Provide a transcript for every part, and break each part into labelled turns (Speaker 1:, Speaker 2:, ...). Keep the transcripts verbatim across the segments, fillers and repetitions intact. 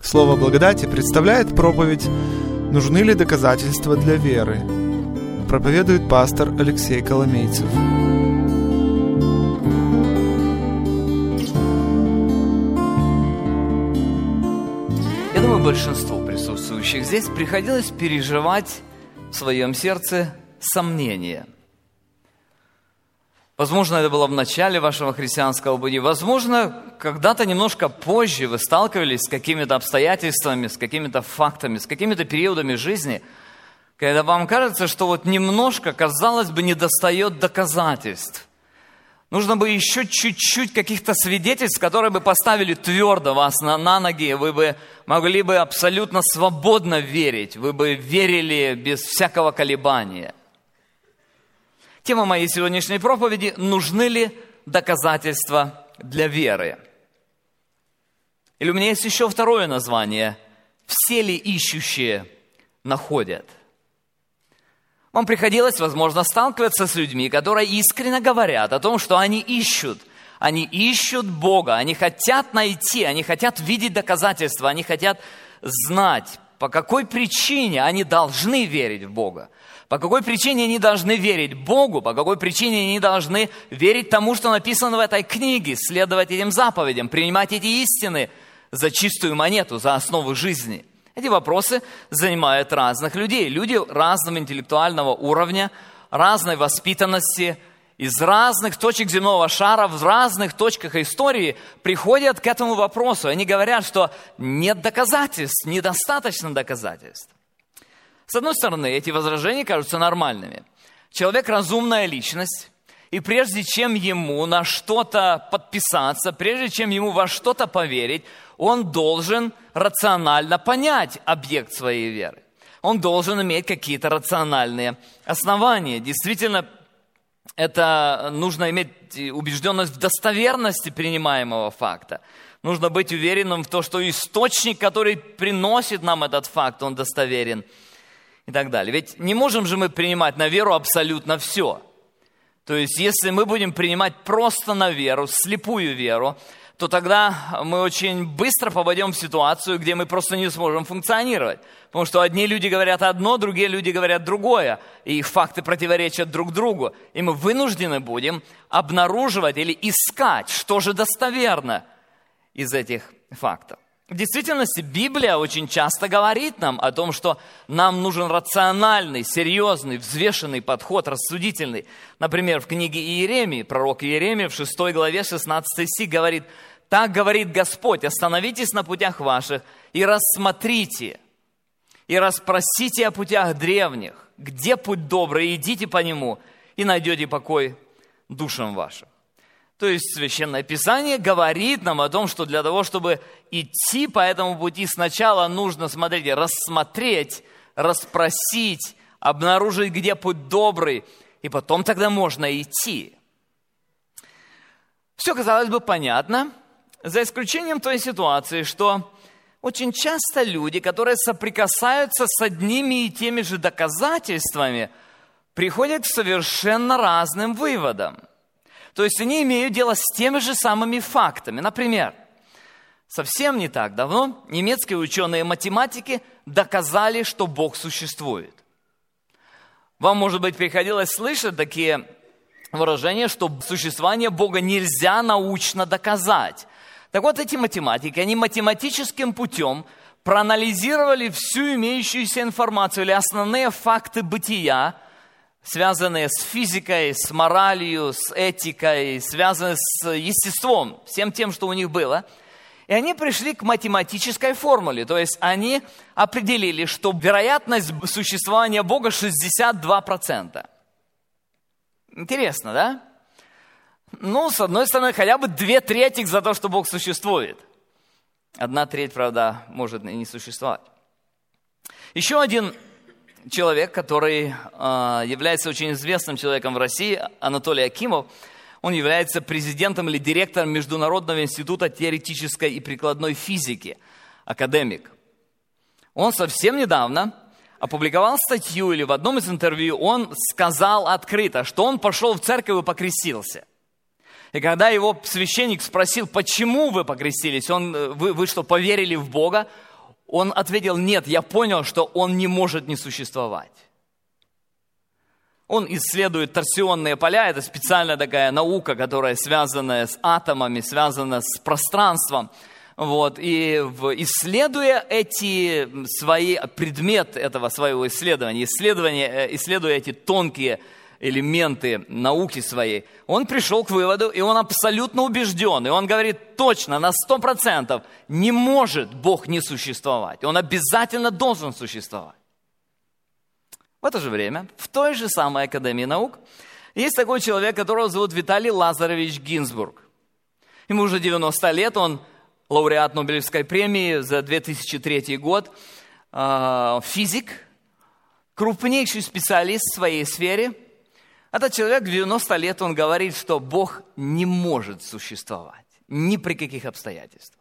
Speaker 1: Слово благодати представляет проповедь «Нужны ли доказательства для веры?». Проповедует пастор Алексей Коломейцев.
Speaker 2: Я думаю, большинству присутствующих здесь приходилось переживать в своем сердце сомнения. Возможно, это было в начале вашего христианского пути. Возможно, когда-то немножко позже вы сталкивались с какими-то обстоятельствами, с какими-то фактами, с какими-то периодами жизни, когда вам кажется, что вот немножко, казалось бы, недостает доказательств. Нужно бы еще чуть-чуть каких-то свидетельств, которые бы поставили твердо вас на, на ноги, вы бы могли бы абсолютно свободно верить, вы бы верили без всякого колебания. Тема моей сегодняшней проповеди – нужны ли доказательства для веры? Или у меня есть еще второе название – все ли ищущие находят? Вам приходилось, возможно, сталкиваться с людьми, которые искренне говорят о том, что они ищут. Они ищут Бога, они хотят найти, они хотят видеть доказательства, они хотят знать, по какой причине они должны верить в Бога. По какой причине они должны верить Богу, по какой причине они должны верить тому, что написано в этой книге, следовать этим заповедям, принимать эти истины за чистую монету, за основу жизни. Эти вопросы занимают разных людей. Люди разного интеллектуального уровня, разной воспитанности, из разных точек земного шара, в разных точках истории приходят к этому вопросу. Они говорят, что нет доказательств, недостаточно доказательств. С одной стороны, эти возражения кажутся нормальными. Человек – разумная личность, и прежде чем ему на что-то подписаться, прежде чем ему во что-то поверить, он должен рационально понять объект своей веры. Он должен иметь какие-то рациональные основания. Действительно, это нужно иметь убежденность в достоверности принимаемого факта. Нужно быть уверенным в том, что источник, который приносит нам этот факт, он достоверен. И так далее. Ведь не можем же мы принимать на веру абсолютно все. То есть, если мы будем принимать просто на веру, слепую веру, то тогда мы очень быстро попадем в ситуацию, где мы просто не сможем функционировать. Потому что одни люди говорят одно, другие люди говорят другое, и их факты противоречат друг другу. И мы вынуждены будем обнаруживать или искать, что же достоверно из этих фактов. В действительности Библия очень часто говорит нам о том, что нам нужен рациональный, серьезный, взвешенный подход, рассудительный. Например, в книге Иеремии, пророк Иеремия в шестой главе шестнадцатый стих говорит: «Так говорит Господь, остановитесь на путях ваших и рассмотрите, и расспросите о путях древних, где путь добрый, идите по нему, и найдете покой душам вашим». То есть Священное Писание говорит нам о том, что для того, чтобы идти по этому пути, сначала нужно, смотрите, рассмотреть, расспросить, обнаружить, где путь добрый, и потом тогда можно идти. Все, казалось бы, понятно, за исключением той ситуации, что очень часто люди, которые соприкасаются с одними и теми же доказательствами, приходят к совершенно разным выводам. То есть они имеют дело с теми же самыми фактами. Например, совсем не так давно немецкие ученые-математики доказали, что Бог существует. Вам, может быть, приходилось слышать такие выражения, что существование Бога нельзя научно доказать. Так вот, эти математики, они математическим путем проанализировали всю имеющуюся информацию или основные факты бытия, связанные с физикой, с моралью, с этикой, связанные с естеством, всем тем, что у них было. И они пришли к математической формуле, то есть они определили, что вероятность существования Бога шестьдесят два процента. Интересно, да? Ну, с одной стороны, хотя бы две трети за то, что Бог существует. Одна треть, правда, может и не существовать. Еще один человек, который э, является очень известным человеком в России, Анатолий Акимов, он является президентом или директором Международного института теоретической и прикладной физики, академик. Он совсем недавно опубликовал статью, или в одном из интервью он сказал открыто, что он пошел в церковь и покрестился. И когда его священник спросил, почему вы покрестились, он, вы, вы что, поверили в Бога? Он ответил: нет, я понял, что он не может не существовать. Он исследует торсионные поля, это специальная такая наука, которая связана с атомами, связана с пространством. Вот. И исследуя эти свои предметы этого своего исследования, исследования, исследуя эти тонкие элементы науки своей, он пришел к выводу, и он абсолютно убежден, и он говорит точно, на сто процентов, не может Бог не существовать. Он обязательно должен существовать. В это же время, в той же самой Академии наук, есть такой человек, которого зовут Виталий Лазаревич Гинзбург. Ему уже девяносто лет, он лауреат Нобелевской премии за две тысячи третий год, физик, крупнейший специалист в своей сфере. Этот человек в девяносто лет, он говорит, что Бог не может существовать ни при каких обстоятельствах.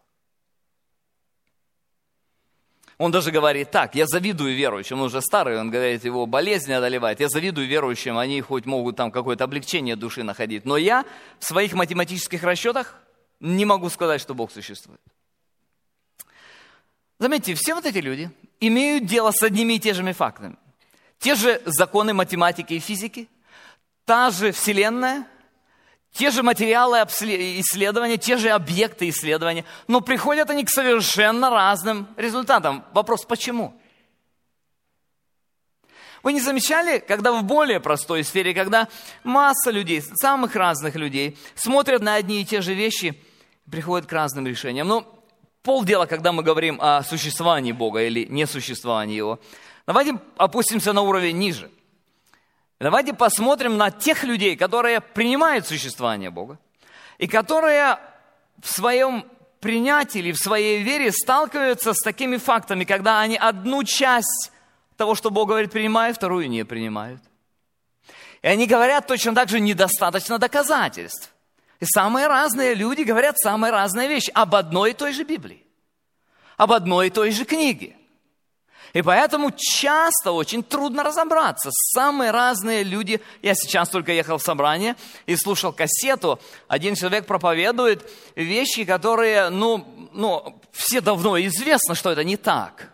Speaker 2: Он даже говорит так: я завидую верующим, он уже старый, он говорит, его болезни одолевает, я завидую верующим, они хоть могут там какое-то облегчение души находить, но я в своих математических расчетах не могу сказать, что Бог существует. Заметьте, все вот эти люди имеют дело с одними и теми же фактами. Те же законы математики и физики, та же Вселенная, те же материалы исследования, те же объекты исследования, но приходят они к совершенно разным результатам. Вопрос: почему? Вы не замечали, когда в более простой сфере, когда масса людей, самых разных людей, смотрят на одни и те же вещи, приходят к разным решениям? Ну, полдела, когда мы говорим о существовании Бога или несуществовании Его. Давайте опустимся на уровень ниже. Давайте посмотрим на тех людей, которые принимают существование Бога, и которые в своем принятии или в своей вере сталкиваются с такими фактами, когда они одну часть того, что Бог говорит, принимают, вторую не принимают. И они говорят точно так же: недостаточно доказательств. И самые разные люди говорят самые разные вещи об одной и той же Библии, об одной и той же книге. И поэтому часто очень трудно разобраться. Самые разные люди. Я сейчас только ехал в собрание и слушал кассету. Один человек проповедует вещи, которые, ну, ну, все давно известно, что это не так.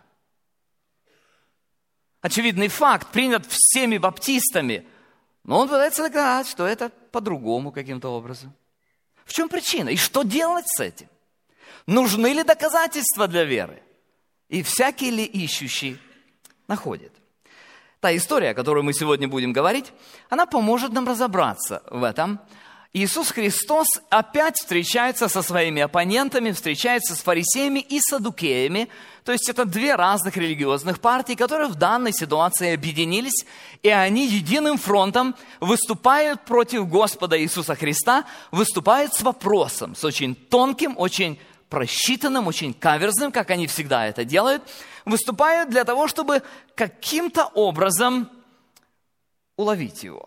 Speaker 2: Очевидный факт, принят всеми баптистами. Но он пытается доказать, что это по-другому каким-то образом. В чем причина? И что делать с этим? Нужны ли доказательства для веры? И всякий ли ищущий находит? Та история, о которой мы сегодня будем говорить, она поможет нам разобраться в этом. Иисус Христос опять встречается со своими оппонентами, встречается с фарисеями и саддукеями. То есть это две разных религиозных партии, которые в данной ситуации объединились, и они единым фронтом выступают против Господа Иисуса Христа, выступают с вопросом, с очень тонким, очень просчитанным, очень каверзным, как они всегда это делают, выступают для того, чтобы каким-то образом уловить его.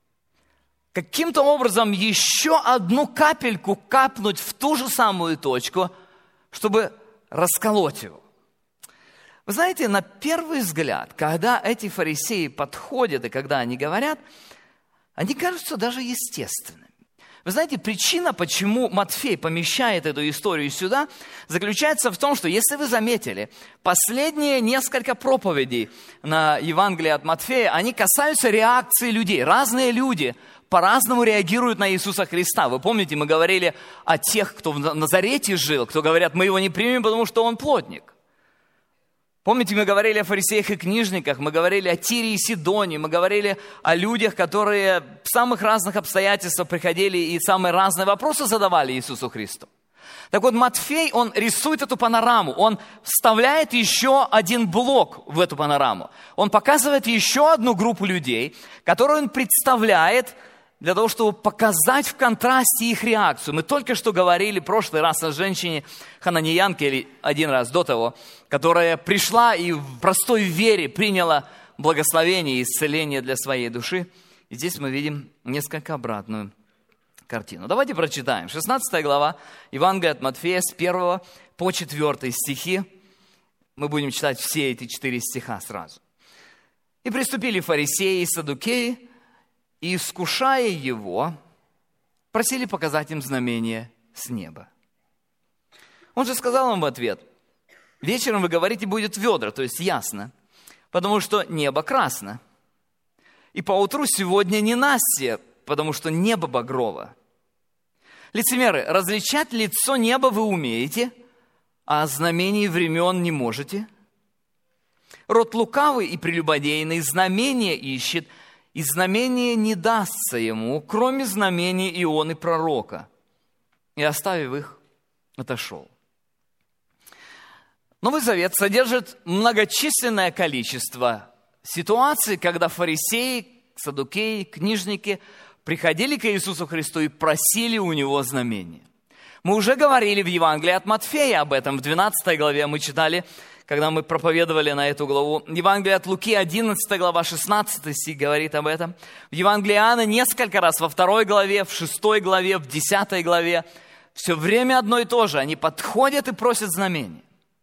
Speaker 2: Каким-то образом еще одну капельку капнуть в ту же самую точку, чтобы расколоть его. Вы знаете, на первый взгляд, когда эти фарисеи подходят и когда они говорят, они кажутся даже естественными. Вы знаете, причина, почему Матфей помещает эту историю сюда, заключается в том, что, если вы заметили, последние несколько проповедей на Евангелие от Матфея, они касаются реакции людей. Разные люди по-разному реагируют на Иисуса Христа. Вы помните, мы говорили о тех, кто в Назарете жил, кто говорят, мы его не примем, потому что он плотник. Помните, мы говорили о фарисеях и книжниках, мы говорили о Тире и Сидоне, мы говорили о людях, которые в самых разных обстоятельствах приходили и самые разные вопросы задавали Иисусу Христу. Так вот, Матфей, он рисует эту панораму, он вставляет еще один блок в эту панораму. Он показывает еще одну группу людей, которую он представляет для того, чтобы показать в контрасте их реакцию. Мы только что говорили в прошлый раз о женщине хананиянке, или один раз до того, которая пришла и в простой вере приняла благословение и исцеление для своей души. И здесь мы видим несколько обратную картину. Давайте прочитаем. шестнадцатая глава Евангелия от Матфея с первого по четвёртый стихи. Мы будем читать все эти четыре стиха сразу. «И приступили фарисеи и саддукеи, и, искушая его, просили показать им знамение с неба. Он же сказал им в ответ: Вечером, вы говорите, будет ведра, то есть ясно, потому что небо красно. И поутру сегодня ненастье, потому что небо багрово. Лицемеры, различать лицо неба вы умеете, а знамений времен не можете. Род лукавый и прелюбодейный знамения ищет, и знамение не дастся ему, кроме знамений Ионы пророка. И, оставив их, отошел. Новый Завет содержит многочисленное количество ситуаций, когда фарисеи, саддукеи, книжники приходили к Иисусу Христу и просили у Него знамения. Мы уже говорили в Евангелии от Матфея об этом, в двенадцатой главе мы читали, когда мы проповедовали на эту главу. Евангелие от Луки, одиннадцатая глава, шестнадцатый стих говорит об этом. В Евангелии Иоанна несколько раз, во второй главе, в шестой главе, в десятой главе, все время одно и то же. Они подходят и просят знамения.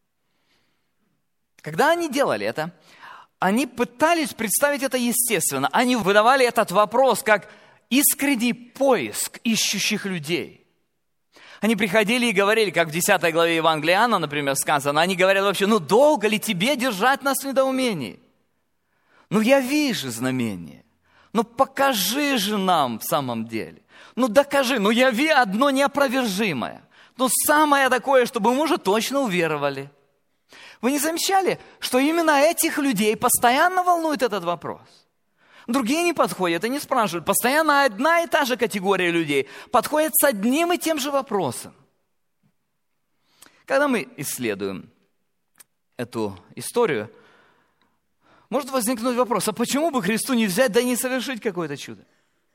Speaker 2: Когда они делали это, они пытались представить это естественно. Они выдавали этот вопрос как искренний поиск ищущих людей. Они приходили и говорили, как в десятой главе Евангелия Иоанна, например, сказано, они говорят вообще, ну долго ли тебе держать нас в недоумении? Ну я вижу знамение, ну покажи же нам в самом деле. Ну докажи, ну яви одно неопровержимое. Ну самое такое, чтобы мы уже точно уверовали. Вы не замечали, что именно этих людей постоянно волнует этот вопрос? Другие не подходят и не спрашивают. Постоянно одна и та же категория людей подходит с одним и тем же вопросом. Когда мы исследуем эту историю, может возникнуть вопрос, а почему бы Христу не взять, да и не совершить какое-то чудо?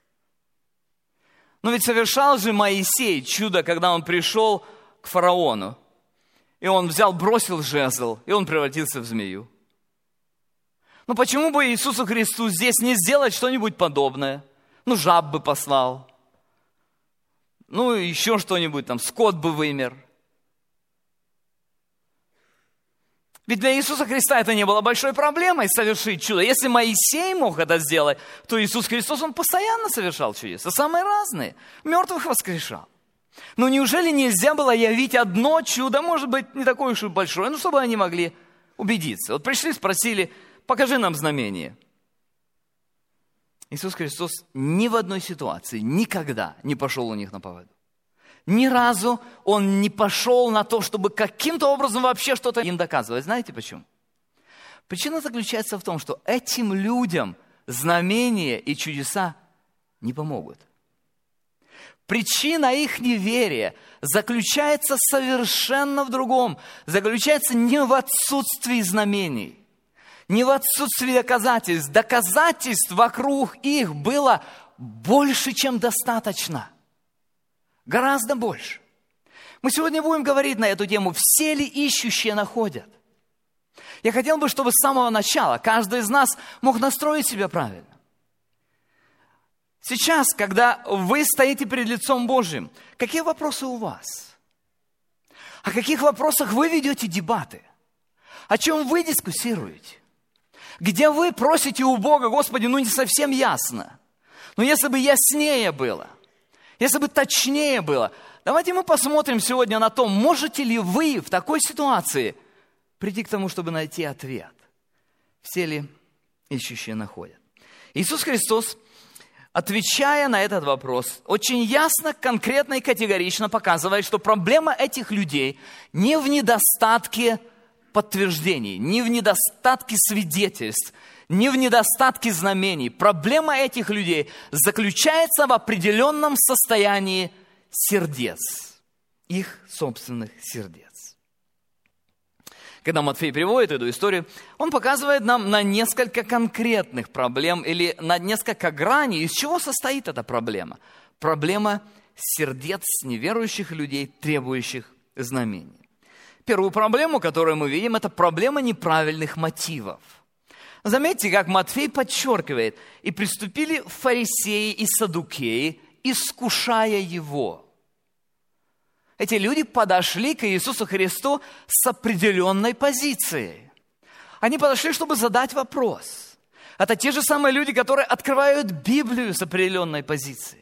Speaker 2: Но ведь совершал же Моисей чудо, когда он пришел к фараону. И он взял, бросил жезл, и он превратился в змею. Ну почему бы Иисусу Христу здесь не сделать что-нибудь подобное? Ну жаб бы послал. Ну еще что-нибудь там, скот бы вымер. Ведь для Иисуса Христа это не было большой проблемой совершить чудо. Если Моисей мог это сделать, то Иисус Христос, он постоянно совершал чудеса, самые разные. Мертвых воскрешал. Но неужели нельзя было явить одно чудо, может быть, не такое уж и большое, ну, чтобы они могли убедиться? Вот пришли, спросили, покажи нам знамение. Иисус Христос ни в одной ситуации никогда не пошел у них на поводу. Ни разу Он не пошел на то, чтобы каким-то образом вообще что-то им доказывать. Знаете почему? Причина заключается в том, что этим людям знамения и чудеса не помогут. Причина их неверия заключается совершенно в другом. Заключается не в отсутствии знамений, не в отсутствии доказательств. Доказательств вокруг их было больше, чем достаточно. Гораздо больше. Мы сегодня будем говорить на эту тему, все ли ищущие находят. Я хотел бы, чтобы с самого начала каждый из нас мог настроить себя правильно. Сейчас, когда вы стоите перед лицом Божьим, какие вопросы у вас? О каких вопросах вы ведете дебаты? О чем вы дискуссируете? Где вы просите у Бога, Господи, ну не совсем ясно. Но если бы яснее было, если бы точнее было, давайте мы посмотрим сегодня на то, можете ли вы в такой ситуации прийти к тому, чтобы найти ответ. Все ли ищущие находят? Иисус Христос, отвечая на этот вопрос, очень ясно, конкретно и категорично показывает, что проблема этих людей не в недостатке подтверждений, не в недостатке свидетельств, не в недостатке знамений. Проблема этих людей заключается в определенном состоянии сердец, их собственных сердец. Когда Матфей приводит эту историю, он показывает нам на несколько конкретных проблем или на несколько граней, из чего состоит эта проблема. Проблема сердец неверующих людей, требующих знамений. Первую проблему, которую мы видим, это проблема неправильных мотивов. Заметьте, как Матфей подчеркивает, и приступили фарисеи и саддукеи, искушая его. Эти люди подошли к Иисусу Христу с определенной позицией. Они подошли, чтобы задать вопрос. Это те же самые люди, которые открывают Библию с определенной позицией.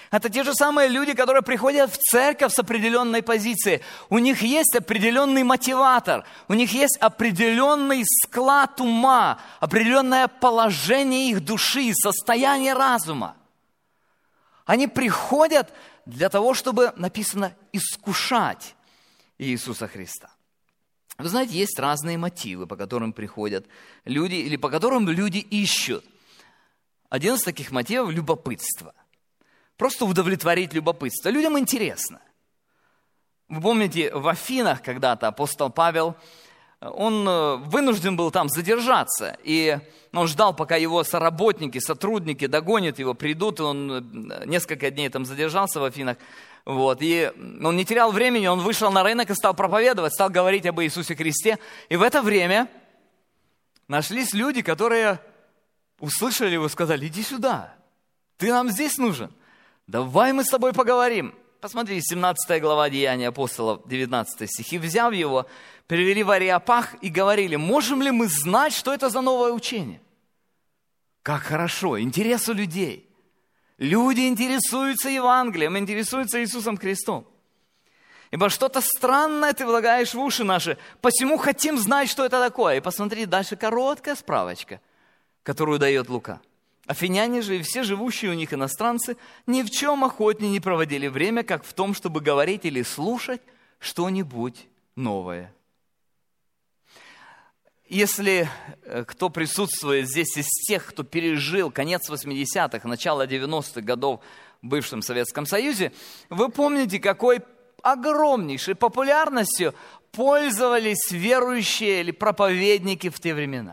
Speaker 2: Это те же самые люди, которые приходят в церковь с определенной позиции. У них есть определенный мотиватор, у них есть определенный склад ума, определенное положение их души, состояние разума. Они приходят для того, чтобы, написано, искушать Иисуса Христа. Вы знаете, есть разные мотивы, по которым приходят люди, или по которым люди ищут. Один из таких мотивов – любопытство. Просто удовлетворить любопытство. Людям интересно. Вы помните, в Афинах когда-то апостол Павел, он вынужден был там задержаться, и он ждал, пока его соработники, сотрудники догонят его, придут, и он несколько дней там задержался в Афинах. Вот. И он не терял времени, он вышел на рынок и стал проповедовать, стал говорить об Иисусе Христе. И в это время нашлись люди, которые услышали его и сказали: иди сюда, ты нам здесь нужен, давай мы с тобой поговорим. Посмотрите, семнадцатая глава Деяний апостолов, девятнадцатый стих. И взяв его, перевели в Ареопаг и говорили: можем ли мы знать, что это за новое учение? Как хорошо, интерес у людей. Люди интересуются Евангелием, интересуются Иисусом Христом. Ибо что-то странное ты влагаешь в уши наши, посему хотим знать, что это такое. И посмотри, дальше короткая справочка, которую дает Лука. Афиняне же и все живущие у них иностранцы ни в чем охотнее не проводили время, как в том, чтобы говорить или слушать что-нибудь новое. Если кто присутствует здесь из тех, кто пережил конец восьмидесятых, начало девяностых годов в бывшем Советском Союзе, вы помните, какой огромнейшей популярностью пользовались верующие или проповедники в те времена.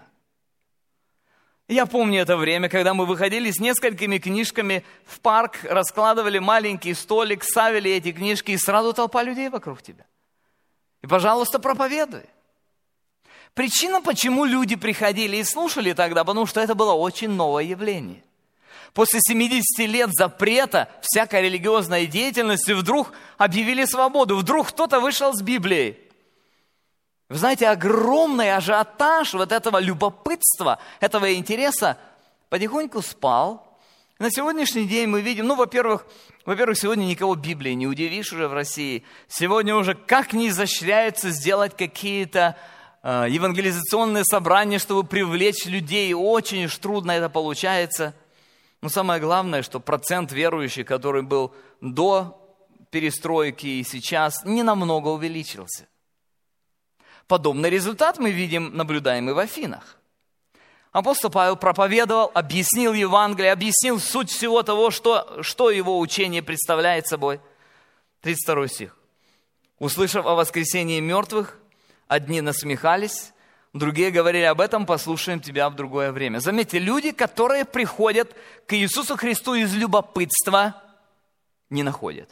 Speaker 2: Я помню это время, когда мы выходили с несколькими книжками в парк, раскладывали маленький столик, ставили эти книжки, и сразу толпа людей вокруг тебя. И, пожалуйста, проповедуй. Причина, почему люди приходили и слушали тогда, потому что это было очень новое явление. После семидесяти лет запрета всякой религиозной деятельности вдруг объявили свободу, вдруг кто-то вышел с Библией. Вы знаете, огромный ажиотаж вот этого любопытства, этого интереса потихоньку спал. На сегодняшний день мы видим, ну, во-первых, во-первых, сегодня никого Библией не удивишь уже в России. Сегодня уже как не изощряются сделать какие-то э, евангелизационные собрания, чтобы привлечь людей. Очень уж трудно это получается. Но самое главное, что процент верующих, который был до перестройки и сейчас, не намного увеличился. Подобный результат мы видим, наблюдаем и в Афинах. Апостол Павел проповедовал, объяснил Евангелие, объяснил суть всего того, что, что его учение представляет собой. тридцать второй стих. Услышав о воскресении мертвых, одни насмехались, другие говорили: об этом послушаем тебя в другое время. Заметьте, люди, которые приходят к Иисусу Христу из любопытства, не находят.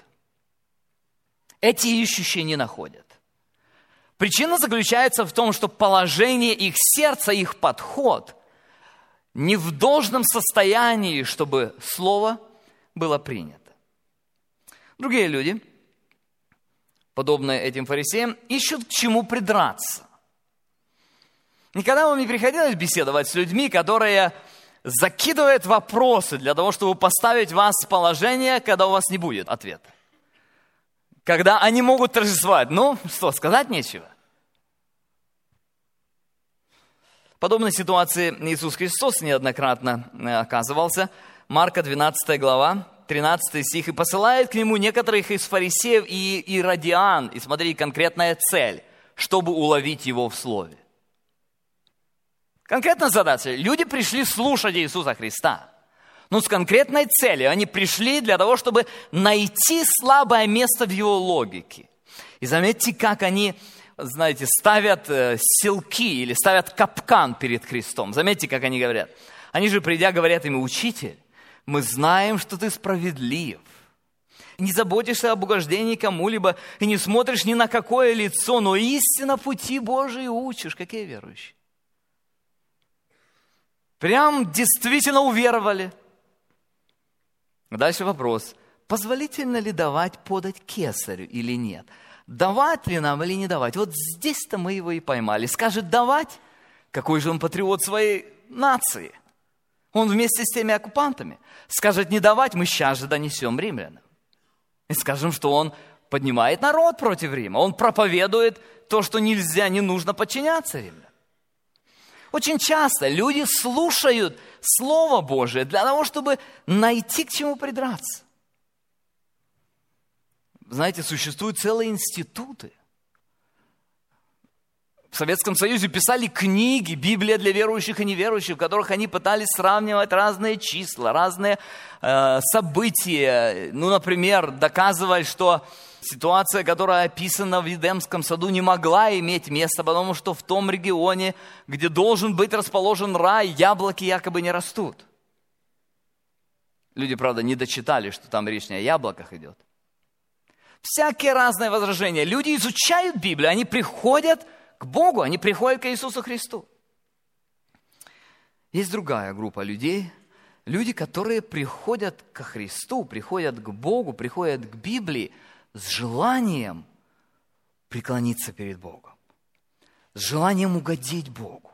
Speaker 2: Эти ищущие не находят. Причина заключается в том, что положение их сердца, их подход не в должном состоянии, чтобы слово было принято. Другие люди, подобные этим фарисеям, ищут к чему придраться. Никогда вам не приходилось беседовать с людьми, которые закидывают вопросы для того, чтобы поставить вас в положение, когда у вас не будет ответа? Когда они могут торжествовать. Ну, что, сказать нечего. В подобной ситуации Иисус Христос неоднократно оказывался. Марка двенадцатая глава, тринадцатый стих. «И посылает к нему некоторых из фарисеев и иродиан». И смотри, конкретная цель, чтобы уловить его в слове. Конкретная задача. Люди пришли слушать Иисуса Христа. Но с конкретной целью. Они пришли для того, чтобы найти слабое место в его логике. И заметьте, как они, знаете, ставят селки или ставят капкан перед Христом. Заметьте, как они говорят. Они же, придя, говорят ему: «Учитель, мы знаем, что ты справедлив. Не заботишься об угождении кому-либо и не смотришь ни на какое лицо, но истинно пути Божии учишь». Какие верующие? Прям действительно уверовали. Дальше вопрос. Позволительно ли давать подать кесарю или нет? Давать ли нам или не давать? Вот здесь-то мы его и поймали. Скажет давать, какой же он патриот своей нации. Он вместе с теми оккупантами скажет: не давать, мы сейчас же донесем римлянам. И скажем, что он поднимает народ против Рима. Он проповедует то, что нельзя, не нужно подчиняться римлянам. Очень часто люди слушают Слово Божие для того, чтобы найти к чему придраться. Знаете, существуют целые институты. В Советском Союзе писали книги, Библия для верующих и неверующих, в которых они пытались сравнивать разные числа, разные э, события. Ну, например, доказывать, что ситуация, которая описана в Эдемском саду, не могла иметь места, потому что в том регионе, где должен быть расположен рай, яблоки якобы не растут. Люди, правда, не дочитали, что там речь не о яблоках идет. Всякие разные возражения. Люди изучают Библию, они приходят к Богу, они приходят к Иисусу Христу. Есть другая группа людей, люди, которые приходят ко Христу, приходят к Богу, приходят к Библии с желанием преклониться перед Богом, с желанием угодить Богу.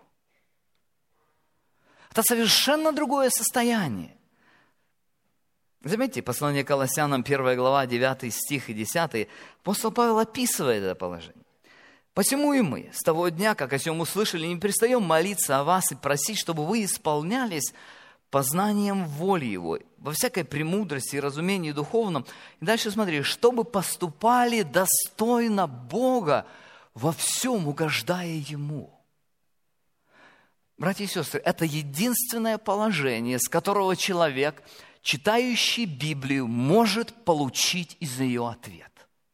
Speaker 2: Это совершенно другое состояние. Заметьте, послание Колоссянам, первая глава, девятый стих и десятый, апостол Павел описывает это положение. «Посему и мы, с того дня, как о сем услышали, не перестаем молиться о вас и просить, чтобы вы исполнялись познанием воли Его, во всякой премудрости и разумении духовном». И дальше смотри, «чтобы поступали достойно Бога, во всем угождая Ему». Братья и сестры, это единственное положение, с которого человек, читающий Библию, может получить из ее ответ.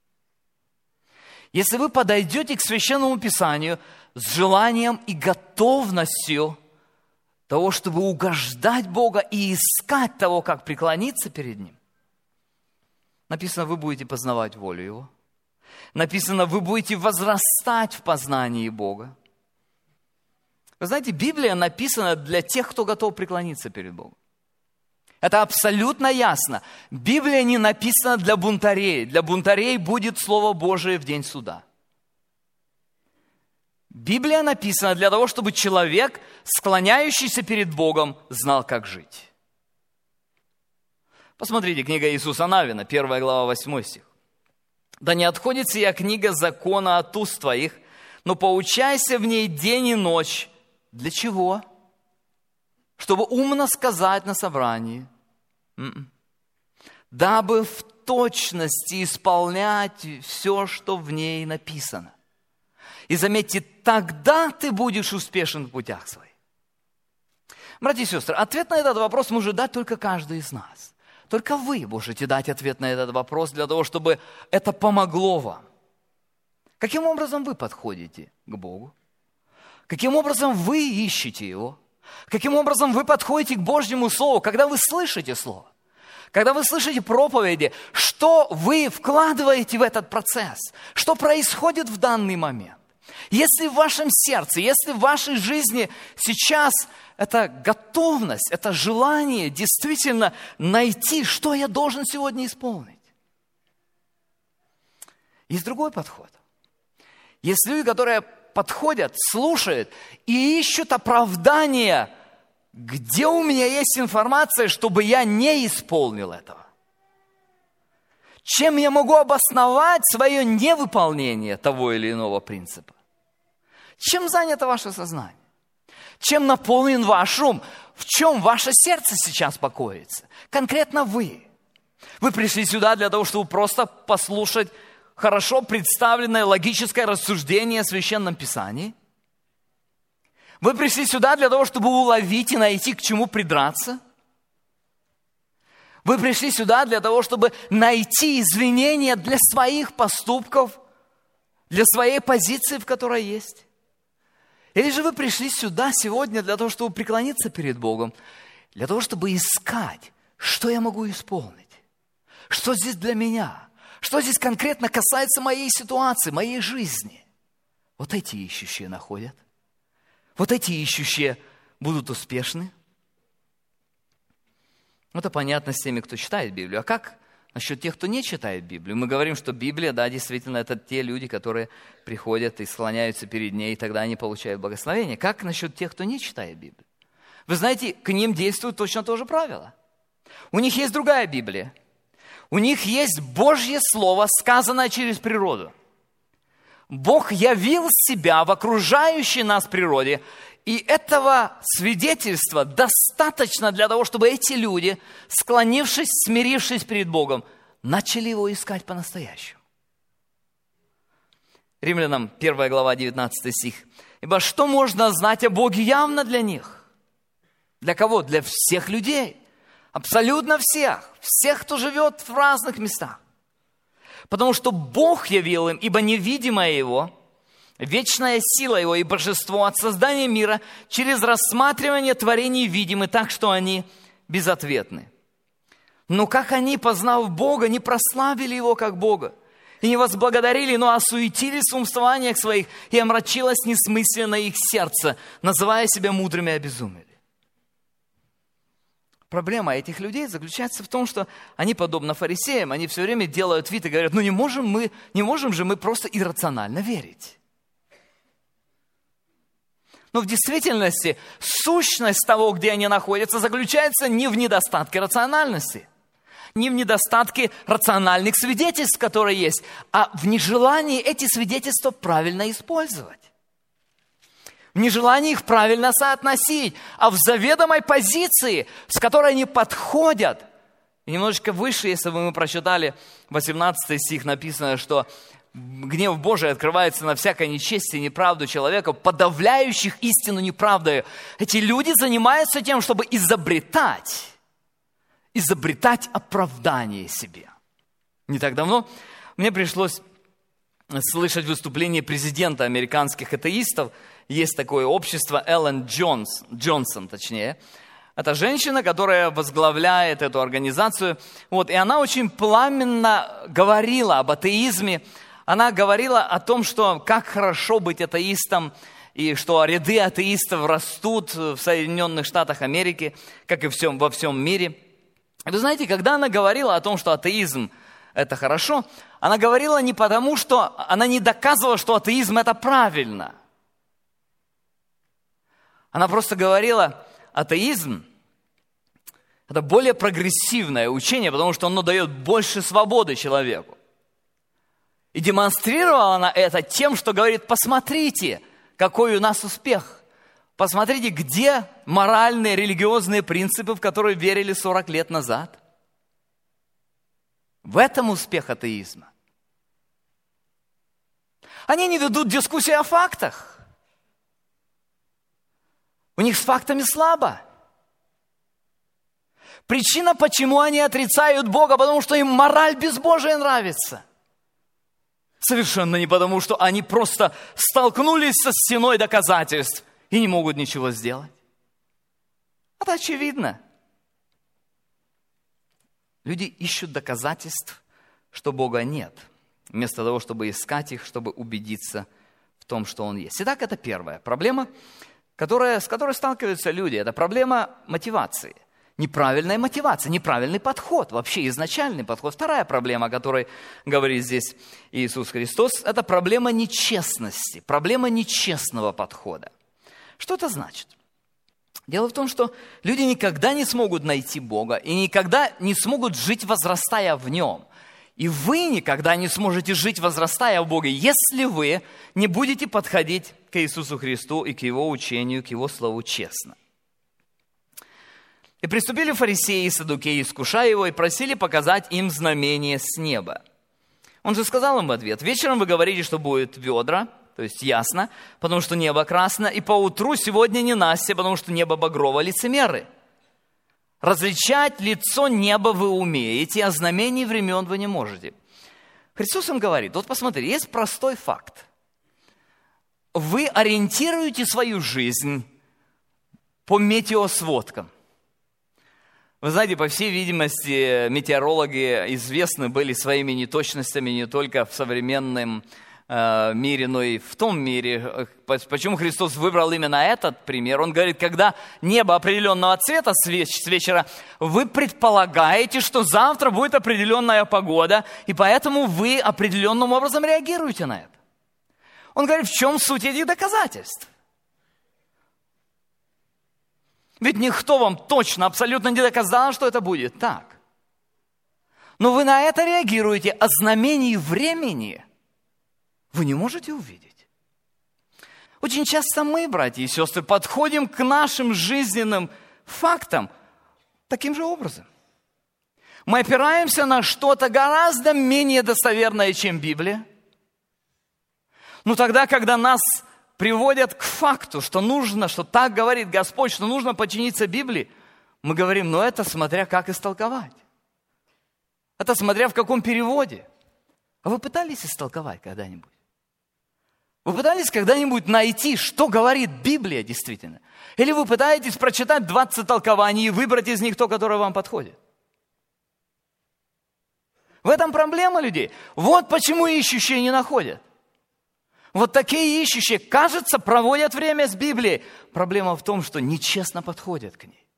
Speaker 2: Если вы подойдете к Священному Писанию с желанием и готовностью того, чтобы угождать Бога и искать того, как преклониться перед Ним, написано, вы будете познавать волю Его. Написано, вы будете возрастать в познании Бога. Вы знаете, Библия написана для тех, кто готов преклониться перед Богом. Это абсолютно ясно. Библия не написана для бунтарей. Для бунтарей будет Слово Божие в день суда. Библия написана для того, чтобы человек, склоняющийся перед Богом, знал, как жить. Посмотрите, книга Иисуса Навина, первая глава, восьмой стих. «Да не отходит сия книга закона от уст твоих, но поучайся в ней день и ночь». Для чего? Чтобы умно сказать на собрании, дабы в точности исполнять все, что в ней написано. И заметьте, тогда ты будешь успешен в путях своих. Братья и сестры, ответ на этот вопрос может дать только каждый из нас. Только вы можете дать ответ на этот вопрос для того, чтобы это помогло вам. Каким образом вы подходите к Богу? Каким образом вы ищете Его? Каким образом вы подходите к Божьему Слову, когда вы слышите Слово? Когда вы слышите проповеди, что вы вкладываете в этот процесс? Что происходит в данный момент? Если в вашем сердце, если в вашей жизни сейчас это готовность, это желание действительно найти, что я должен сегодня исполнить. Есть другой подход. Есть люди, которые подходят, слушают и ищут оправдания, где у меня есть информация, чтобы я не исполнил этого. Чем я могу обосновать свое невыполнение того или иного принципа? Чем занято ваше сознание? Чем наполнен ваш ум? В чем ваше сердце сейчас покоится? Конкретно вы. Вы пришли сюда для того, чтобы просто послушать хорошо представленное логическое рассуждение о Священном Писании. Вы пришли сюда для того, чтобы уловить и найти, к чему придраться. Вы пришли сюда для того, чтобы найти извинения для своих поступков, для своей позиции, в которой есть. Или же вы пришли сюда сегодня для того, чтобы преклониться перед Богом, для того, чтобы искать, что я могу исполнить, что здесь для меня, что здесь конкретно касается моей ситуации, моей жизни. Вот эти ищущие находят. Вот эти ищущие будут успешны. Это понятно с теми, кто читает Библию. А как насчет тех, кто не читает Библию? Мы говорим, что Библия, да, действительно, это те люди, которые приходят и склоняются перед ней, и тогда они получают благословение. Как насчет тех, кто не читает Библию? Вы знаете, к ним действует точно то же правило. У них есть другая Библия. У них есть Божье Слово, сказанное через природу. Бог явил себя в окружающей нас природе, и этого свидетельства достаточно для того, чтобы эти люди, склонившись, смирившись перед Богом, начали Его искать по-настоящему. Римлянам первая глава, девятнадцатый стих. «Ибо что можно знать о Боге явно для них?» Для кого? Для всех людей. Абсолютно всех. Всех, кто живет в разных местах. Потому что Бог явил им, ибо невидимое Его, вечная сила Его и божество от создания мира через рассматривание творений видимы так, что они безответны. Но как они, познав Бога, не прославили Его как Бога, и не возблагодарили, но осуетились в умствованиях своих, и омрачилось несмысленно их сердце, называя себя мудрыми, обезумели. Проблема этих людей заключается в том, что они, подобно фарисеям, они все время делают вид и говорят, ну не можем, мы, не можем же мы просто иррационально верить. Но в действительности сущность того, где они находятся, заключается не в недостатке рациональности, не в недостатке рациональных свидетельств, которые есть, а в нежелании эти свидетельства правильно использовать. В нежелании их правильно соотносить, а в заведомой позиции, с которой они подходят. И немножечко выше, если бы мы прочитали восемнадцатый стих, написано, что гнев Божий открывается на всякое нечестие и неправду человеков, подавляющих истину неправдою. Эти люди занимаются тем, чтобы изобретать, изобретать оправдание себе. Не так давно мне пришлось слышать выступление президента американских атеистов. Есть такое общество, Эллен Джонс, Джонсон, точнее. Это женщина, которая возглавляет эту организацию. Вот, и она очень пламенно говорила об атеизме. Она говорила о том, что как хорошо быть атеистом, и что ряды атеистов растут в Соединенных Штатах Америки, как и всем, во всем мире. И вы знаете, когда она говорила о том, что атеизм – это хорошо, она говорила не потому, что она не доказывала, что атеизм – это правильно. Она просто говорила, атеизм – это более прогрессивное учение, потому что оно дает больше свободы человеку. И демонстрировала она это тем, что говорит, посмотрите, какой у нас успех. Посмотрите, где моральные, религиозные принципы, в которые верили сорок лет назад. В этом успех атеизма. Они не ведут дискуссии о фактах. У них с фактами слабо. Причина, почему они отрицают Бога, потому что им мораль безбожия нравится. Совершенно не потому, что они просто столкнулись со стеной доказательств и не могут ничего сделать. Это очевидно. Люди ищут доказательств, что Бога нет, вместо того, чтобы искать их, чтобы убедиться в том, что Он есть. Итак, это первая проблема, которая, с которой сталкиваются люди. Это проблема мотивации. Неправильная мотивация, неправильный подход, вообще изначальный подход. Вторая проблема, о которой говорит здесь Иисус Христос, это проблема нечестности, проблема нечестного подхода. Что это значит? Дело в том, что люди никогда не смогут найти Бога и никогда не смогут жить, возрастая в Нем. И вы никогда не сможете жить, возрастая в Боге, если вы не будете подходить к Иисусу Христу и к Его учению, к Его Слову честно. И приступили фарисеи и саддукеи, искушая Его, и просили показать им знамение с неба. Он же сказал им в ответ: вечером вы говорите, что будет ведра, то есть ясно, потому что небо красное, и поутру сегодня ненастье, потому что небо багрово, лицемеры. Различать лицо неба вы умеете, а знамений времен вы не можете. Христос им говорит: вот посмотрите, есть простой факт. Вы ориентируете свою жизнь по метеосводкам. Вы знаете, по всей видимости, метеорологи известны были своими неточностями не только в современном э, мире, но и в том мире. Почему Христос выбрал именно этот пример? Он говорит, когда небо определенного цвета с вечера, вы предполагаете, что завтра будет определенная погода, и поэтому вы определенным образом реагируете на это. Он говорит, в чем суть этих доказательств? Ведь никто вам точно, абсолютно не доказал, что это будет так. Но вы на это реагируете, а знамений времени вы не можете увидеть. Очень часто мы, братья и сестры, подходим к нашим жизненным фактам таким же образом. Мы опираемся на что-то гораздо менее достоверное, чем Библия. Но тогда, когда нас приводят к факту, что нужно, что так говорит Господь, что нужно подчиниться Библии, мы говорим, ну это смотря как истолковать. Это смотря в каком переводе. А вы пытались истолковать когда-нибудь? Вы пытались когда-нибудь найти, что говорит Библия действительно? Или вы пытаетесь прочитать двадцать толкований и выбрать из них то, которое вам подходит? В этом проблема людей. Вот почему ищущие не находят. Вот такие ищущие, кажется, проводят время с Библией. Проблема в том, что нечестно подходят к ней.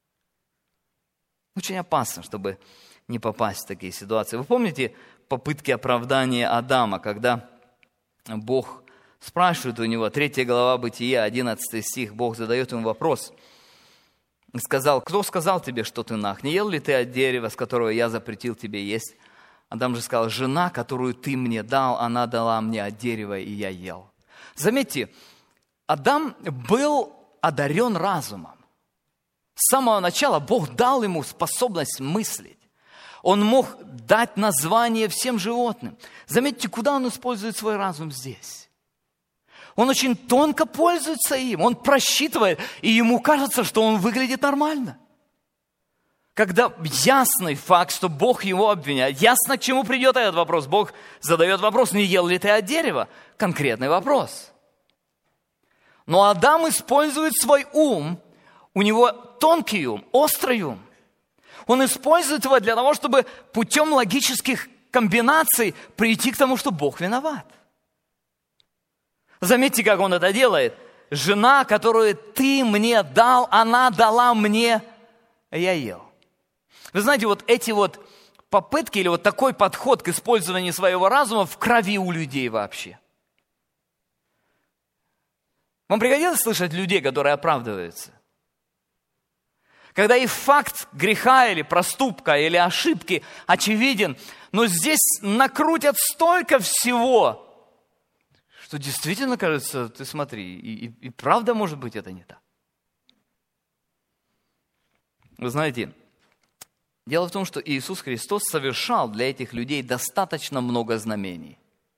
Speaker 2: Очень опасно, чтобы не попасть в такие ситуации. Вы помните попытки оправдания Адама, когда Бог спрашивает у него, третья глава Бытия, одиннадцатый стих, Бог задает ему вопрос. Сказал, кто сказал тебе, что ты наг? Не ел ли ты от дерева, с которого я запретил тебе есть? Адам же сказал, жена, которую ты мне дал, она дала мне от дерева, и я ел. Заметьте, Адам был одарен разумом. С самого начала Бог дал ему способность мыслить. Он мог дать название всем животным. Заметьте, куда он использует свой разум здесь. Он очень тонко пользуется им. Он просчитывает, и ему кажется, что он выглядит нормально. Когда ясный факт, что Бог его обвиняет, ясно, к чему придет этот вопрос. Бог задает вопрос, не ел ли ты от дерева? Конкретный вопрос. Но Адам использует свой ум, у него тонкий ум, острый ум. Он использует его для того, чтобы путем логических комбинаций прийти к тому, что Бог виноват. Заметьте, как он это делает. Жена, которую ты мне дал, она дала мне, а я ел. Вы знаете, вот эти вот попытки или вот такой подход к использованию своего разума в крови у людей вообще. Вам приходилось слышать людей, которые оправдываются? Когда и факт греха или проступка или ошибки очевиден, но здесь накрутят столько всего, что действительно кажется, ты смотри, и, и, и правда, может быть, это не так. Вы знаете, дело в том, что Иисус Христос совершал для этих людей достаточно много знамений.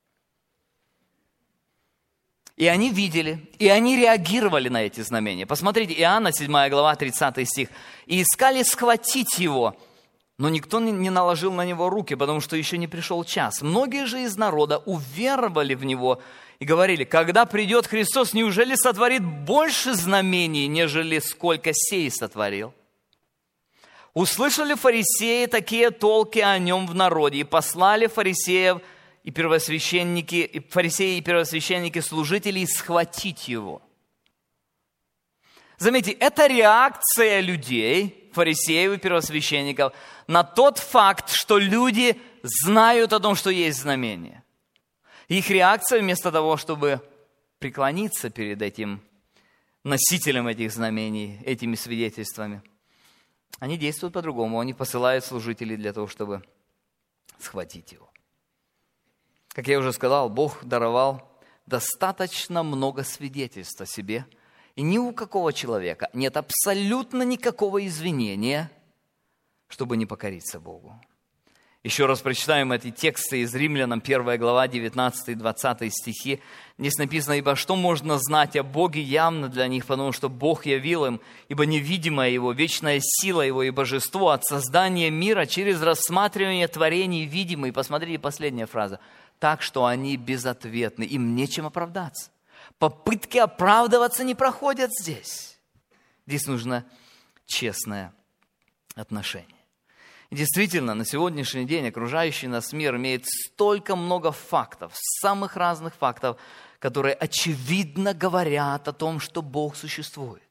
Speaker 2: И они видели, и они реагировали на эти знамения. Посмотрите, Иоанна, седьмая глава, тридцатый стих. «И искали схватить его, но никто не наложил на него руки, потому что еще не пришел час. Многие же из народа уверовали в него и говорили, когда придет Христос, неужели сотворит больше знамений, нежели сколько сей сотворил?» Услышали фарисеи такие толки о нем в народе и послали фарисеев и первосвященники, и фарисеи и первосвященники, служителей, схватить его. Заметьте, это реакция людей, фарисеев и первосвященников, на тот факт, что люди знают о том, что есть знамение. Их реакция, вместо того, чтобы преклониться перед этим носителем этих знамений, этими свидетельствами, они действуют по-другому. Они посылают служителей для того, чтобы схватить его. Как я уже сказал, Бог даровал достаточно много свидетельств о себе. И ни у какого человека нет абсолютно никакого извинения, чтобы не покориться Богу. Еще раз прочитаем эти тексты из Римлянам, первая глава, девятнадцатый двадцатый стихи. Здесь написано, «Ибо что можно знать о Боге явно для них, потому что Бог явил им, ибо невидимая Его, вечная сила Его и божество от создания мира через рассматривание творений видимой». Посмотрите, последняя фраза. «Так что они безответны, им нечем оправдаться». Попытки оправдываться не проходят здесь. Здесь нужно честное отношение. Действительно, на сегодняшний день окружающий нас мир имеет столько много фактов, самых разных фактов, которые очевидно говорят о том, что Бог существует.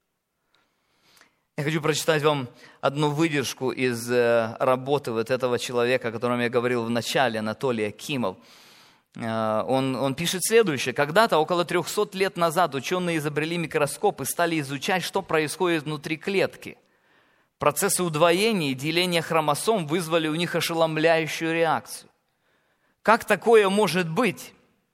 Speaker 2: Я хочу прочитать вам одну выдержку из работы вот этого человека, о котором я говорил в начале, Анатолий Акимов. Он, он пишет следующее. Когда-то, около трехсот лет назад, ученые изобрели микроскоп и стали изучать, что происходит внутри клетки. Процессы удвоения и деления хромосом вызвали у них ошеломляющую реакцию. Как такое может быть,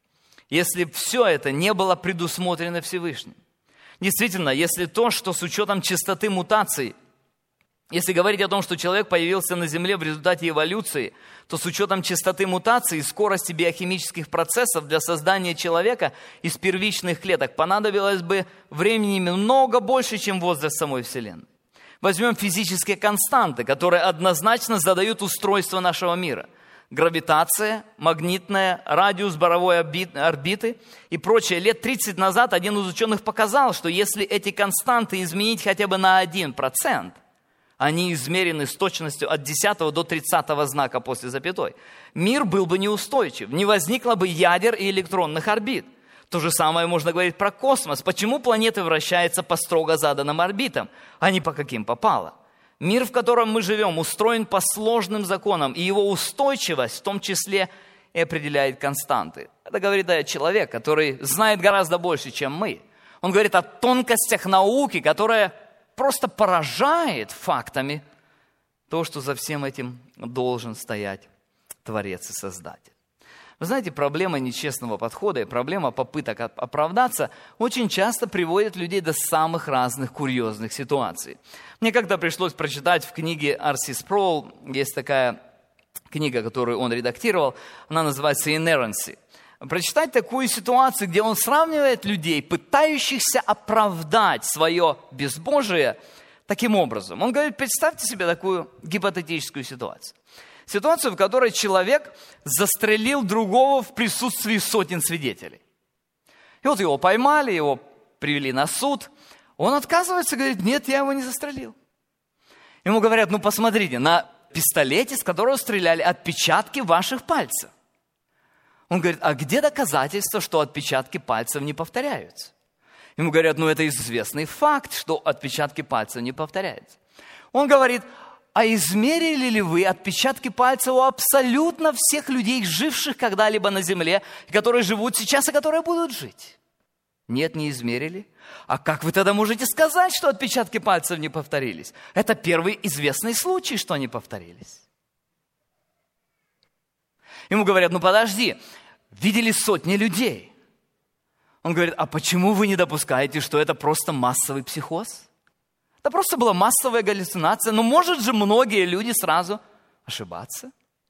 Speaker 2: если все это не было предусмотрено Всевышним? Действительно, если то, что с учетом частоты мутаций, если говорить о том, что человек появился на Земле в результате эволюции, то с учетом частоты мутаций и скорости биохимических процессов для создания человека из первичных клеток понадобилось бы времени много больше, чем возраст самой Вселенной. Возьмем физические константы, которые однозначно задают устройство нашего мира. Гравитация, магнитная, радиус боровой орбиты и прочее. Лет тридцать назад один из ученых показал, что если эти константы изменить хотя бы на один процент, они измерены с точностью от десятого до тридцатого знака после запятой, мир был бы неустойчив, не возникло бы ядер и электронных орбит. То же самое можно говорить про космос. Почему планеты вращаются по строго заданным орбитам, а не по каким попало? Мир, в котором мы живем, устроен по сложным законам, и его устойчивость в том числе и определяет константы. Это говорит о человеке, который знает гораздо больше, чем мы. Он говорит о тонкостях науки, которая просто поражает фактами то, что за всем этим должен стоять Творец и Создатель. Вы знаете, проблема нечестного подхода и проблема попыток оправдаться очень часто приводит людей до самых разных курьезных ситуаций. Мне как-то пришлось прочитать в книге Ар Си Спроул, есть такая книга, которую он редактировал, она называется «Inerrancy». Прочитать такую ситуацию, где он сравнивает людей, пытающихся оправдать свое безбожие таким образом. Он говорит, представьте себе такую гипотетическую ситуацию. Ситуацию, в которой человек застрелил другого в присутствии сотен свидетелей. И вот его поймали, его привели на суд. Он отказывается, говорит, нет, я его не застрелил. Ему говорят, ну посмотрите, на пистолете, с которого стреляли, отпечатки ваших пальцев. Он говорит, а где доказательства, что отпечатки пальцев не повторяются? Ему говорят, ну это известный факт, что отпечатки пальцев не повторяются. Он говорит, а измерили ли вы отпечатки пальцев у абсолютно всех людей, живших когда-либо на земле, которые живут сейчас и которые будут жить? Нет, не измерили. А как вы тогда можете сказать, что отпечатки пальцев не повторились? Это первый известный случай, что они повторились. Ему говорят, ну подожди, видели сотни людей. Он говорит, а почему вы не допускаете, что это просто массовый психоз? Это просто была массовая галлюцинация. Но может же многие люди сразу ошибаться?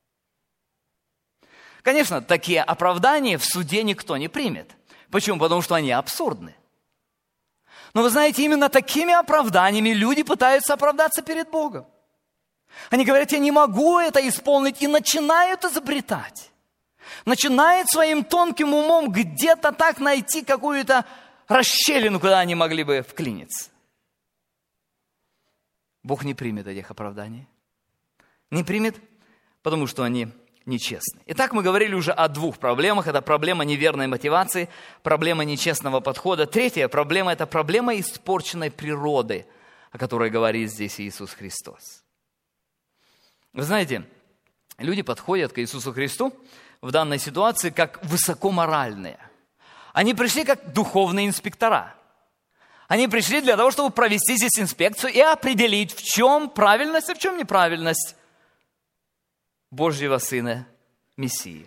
Speaker 2: Конечно, такие оправдания в суде никто не примет. Почему? Потому что они абсурдны. Но вы знаете, именно такими оправданиями люди пытаются оправдаться перед Богом. Они говорят, я не могу это исполнить, и начинают изобретать. Начинают своим тонким умом где-то так найти какую-то расщелину, куда они могли бы вклиниться. Бог не примет этих оправданий. Не примет, потому что они нечестны. Итак, мы говорили уже о двух проблемах. Это проблема неверной мотивации, проблема нечестного подхода. Третья проблема – это проблема испорченной природы, о которой говорит здесь Иисус Христос. Вы знаете, люди подходят к Иисусу Христу в данной ситуации как высокоморальные. Они пришли как духовные инспектора. Они пришли для того, чтобы провести здесь инспекцию и определить, в чем правильность, а в чем неправильность Божьего Сына Мессии.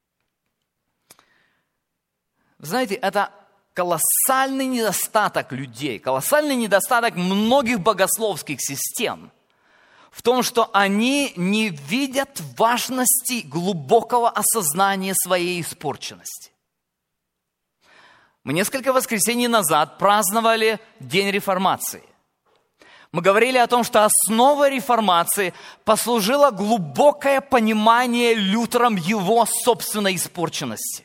Speaker 2: Вы знаете, это колоссальный недостаток людей, колоссальный недостаток многих богословских систем в том, что они не видят важности глубокого осознания своей испорченности. Мы несколько воскресений назад праздновали День реформации. Мы говорили о том, что основой реформации послужило глубокое понимание Лютером его собственной испорченности.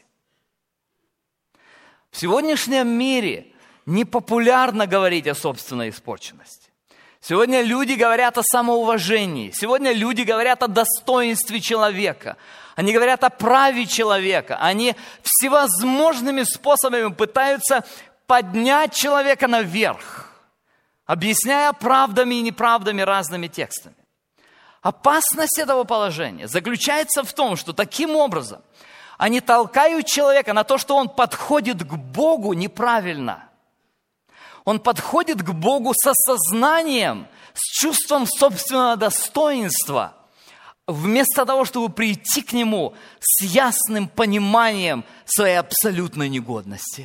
Speaker 2: В сегодняшнем мире непопулярно говорить о собственной испорченности. Сегодня люди говорят о самоуважении. Сегодня люди говорят о достоинстве человека. Они говорят о праве человека. Они всевозможными способами пытаются поднять человека наверх, объясняя правдами и неправдами разными текстами. Опасность этого положения заключается в том, что таким образом они толкают человека на то, что он подходит к Богу неправильно. Он подходит к Богу с осознанием, с чувством собственного достоинства, вместо того, чтобы прийти к Нему с ясным пониманием своей абсолютной негодности.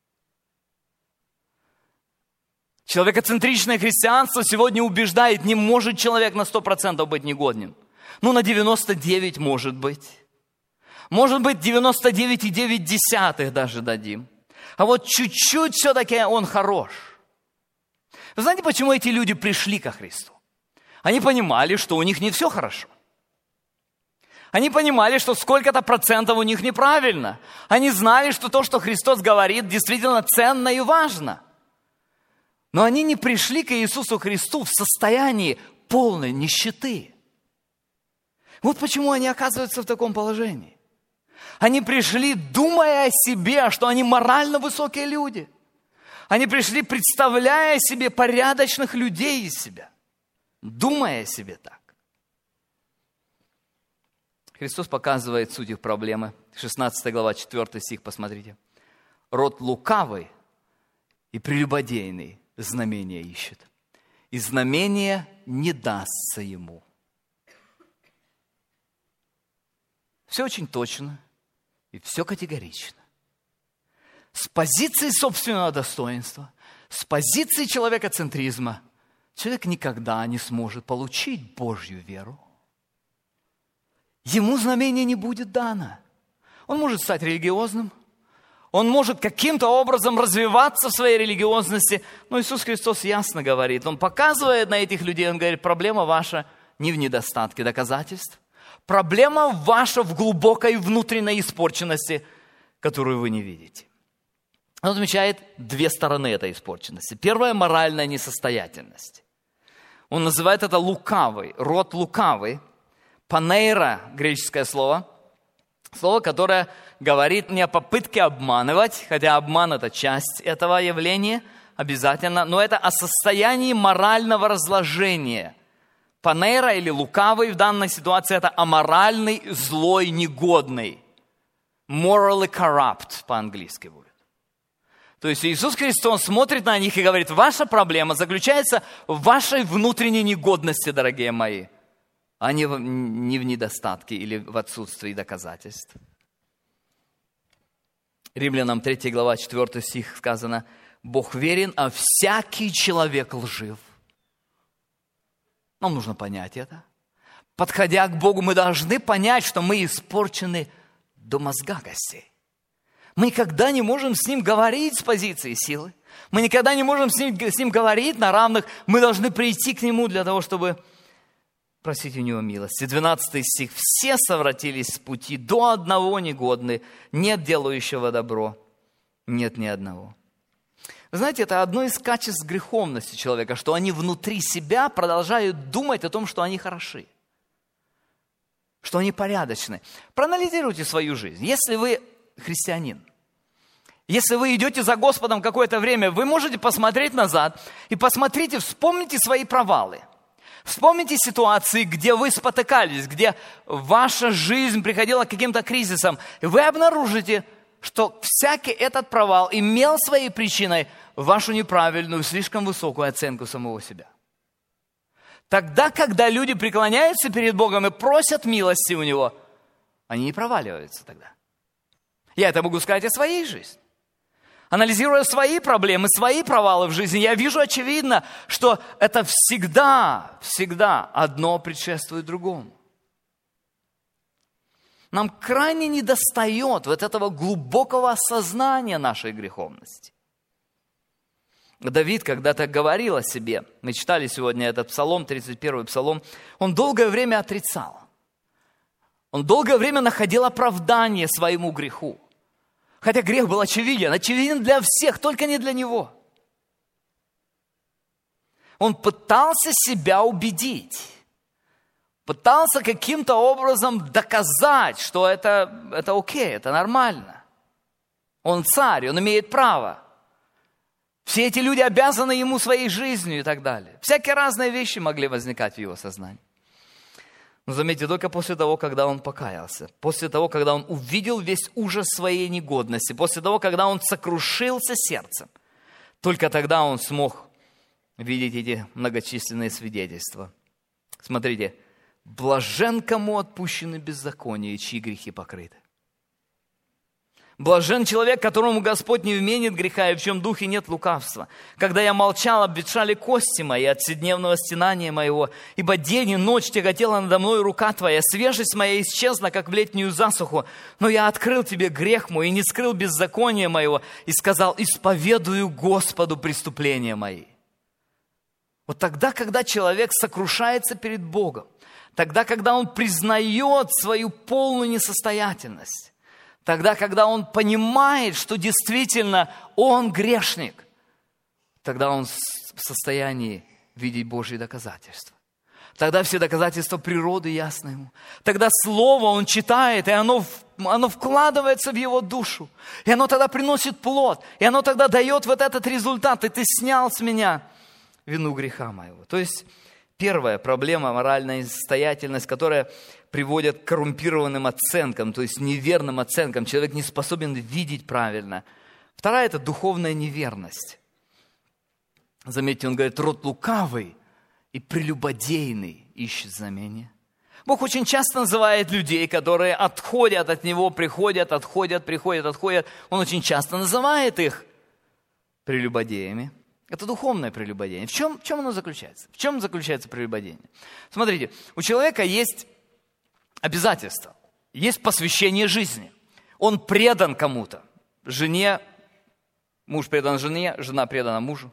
Speaker 2: Человекоцентричное христианство сегодня убеждает, не может человек на сто процентов быть негодным. Ну, на девяносто девять может быть. Может быть, девяносто девять и девять десятых даже дадим. А вот чуть-чуть все-таки он хорош. Вы знаете, почему эти люди пришли ко Христу? Они понимали, что у них не все хорошо. Они понимали, что сколько-то процентов у них неправильно. Они знали, что то, что Христос говорит, действительно ценно и важно. Но они не пришли к Иисусу Христу в состоянии полной нищеты. Вот почему они оказываются в таком положении. Они пришли, думая о себе, что они морально высокие люди. Они пришли, представляя себе порядочных людей из себя, думая о себе так. Христос показывает суть их проблемы. шестнадцатая глава, четвёртый стих, посмотрите. «Род лукавый и прелюбодейный знамения ищет, и знамение не дастся ему». Все очень точно и все категорично. С позиции собственного достоинства, с позиции человекоцентризма человек никогда не сможет получить Божью веру. Ему знамение не будет дано. Он может стать религиозным, он может каким-то образом развиваться в своей религиозности, но Иисус Христос ясно говорит, Он показывает на этих людей, Он говорит, проблема ваша не в недостатке доказательств, проблема ваша в глубокой внутренней испорченности, которую вы не видите. Он отмечает две стороны этой испорченности. Первая – моральная несостоятельность. Он называет это лукавый, род лукавый. Панейра – греческое слово. Слово, которое говорит не о попытке обманывать, хотя обман – это часть этого явления обязательно, но это о состоянии морального разложения. Панейра или лукавый в данной ситуации – это аморальный, злой, негодный. Morally corrupt по-английски будет. То есть Иисус Христос смотрит на них и говорит, ваша проблема заключается в вашей внутренней негодности, дорогие мои, а не в, не в недостатке или в отсутствии доказательств. Римлянам третья глава, четвёртый стих сказано, Бог верен, а всякий человек лжив. Нам нужно понять это. Подходя к Богу, мы должны понять, что мы испорчены до мозга костей. Мы никогда не можем с Ним говорить с позиции силы. Мы никогда не можем с Ним, с ним говорить на равных. Мы должны прийти к Нему для того, чтобы просить у Него милости. двенадцатый стих. «Все совратились с пути, до одного негодны, нет делающего добро, нет ни одного». Вы знаете, это одно из качеств греховности человека, что они внутри себя продолжают думать о том, что они хороши, что они порядочны. Проанализируйте свою жизнь. Если вы христианин, если вы идете за Господом какое-то время, вы можете посмотреть назад и посмотрите, вспомните свои провалы. Вспомните ситуации, где вы спотыкались, где ваша жизнь приходила к каким-то кризисам. И вы обнаружите, что всякий этот провал имел своей причиной вашу неправильную, слишком высокую оценку самого себя. Тогда, когда люди преклоняются перед Богом и просят милости у Него, они не проваливаются тогда. Я это могу сказать о своей жизни. Анализируя свои проблемы, свои провалы в жизни, я вижу очевидно, что это всегда, всегда одно предшествует другому. Нам крайне недостает вот этого глубокого осознания нашей греховности. Давид когда-то говорил о себе, мы читали сегодня этот псалом, тридцать первый псалом, он долгое время отрицал. Он долгое время находил оправдание своему греху. Хотя грех был очевиден, очевиден для всех, только не для него. Он пытался себя убедить, пытался каким-то образом доказать, что это, это окей, это нормально. Он царь, он имеет право. Все эти люди обязаны ему своей жизнью и так далее. Всякие разные вещи могли возникать в его сознании. Но заметьте, только после того, когда он покаялся, после того, когда он увидел весь ужас своей негодности, после того, когда он сокрушился сердцем, только тогда он смог видеть эти многочисленные свидетельства. Смотрите, блажен, кому отпущены беззакония, и чьи грехи покрыты. Блажен человек, которому Господь не вменит греха, и в чем духе нет лукавства. Когда я молчал, обветшали кости мои от вседневного стенания моего, ибо день и ночь тяготела надо мной рука твоя, свежесть моя исчезла, как в летнюю засуху. Но я открыл тебе грех мой и не скрыл беззакония моего, и сказал: исповедую Господу преступления мои. Вот тогда, когда человек сокрушается перед Богом, тогда, когда он признает свою полную несостоятельность, тогда, когда он понимает, что действительно он грешник, тогда он в состоянии видеть Божьи доказательства. Тогда все доказательства природы ясны ему. Тогда Слово он читает, и оно, оно вкладывается в его душу. И оно тогда приносит плод. И оно тогда дает вот этот результат. И ты снял с меня вину греха моего. То есть первая проблема – моральная несостоятельность, которая приводит к коррумпированным оценкам, то есть неверным оценкам. Человек не способен видеть правильно. Вторая – это духовная неверность. Заметьте, он говорит: род лукавый и прелюбодейный ищет знамения. Бог очень часто называет людей, которые отходят от Него, приходят, отходят, приходят, отходят. Он очень часто называет их прелюбодеями. Это духовное прелюбодеяние. В чем, в чем оно заключается? В чем заключается прелюбодеяние? Смотрите, у человека есть обязательства, есть посвящение жизни. Он предан кому-то. Жене, муж предан жене, жена предана мужу.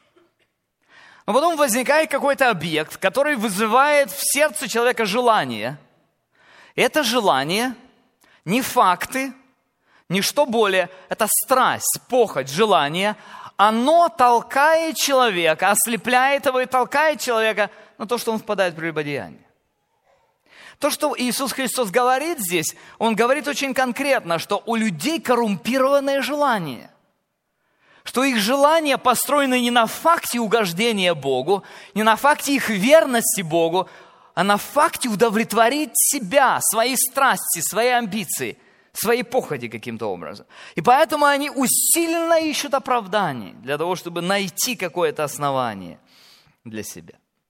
Speaker 2: Но потом возникает какой-то объект, который вызывает в сердце человека желание. Это желание не факты, не что более, это страсть, похоть, желание. Оно толкает человека, ослепляет его и толкает человека на то, что он впадает в прелюбодеяние. То, что Иисус Христос говорит здесь, Он говорит очень конкретно, что у людей коррумпированное желание. Что их желания построены не на факте угождения Богу, не на факте их верности Богу, а на факте удовлетворить себя, свои страсти, свои амбиции, свои похоти каким-то образом. И поэтому они усиленно ищут оправданий для того, чтобы найти какое-то основание для себя.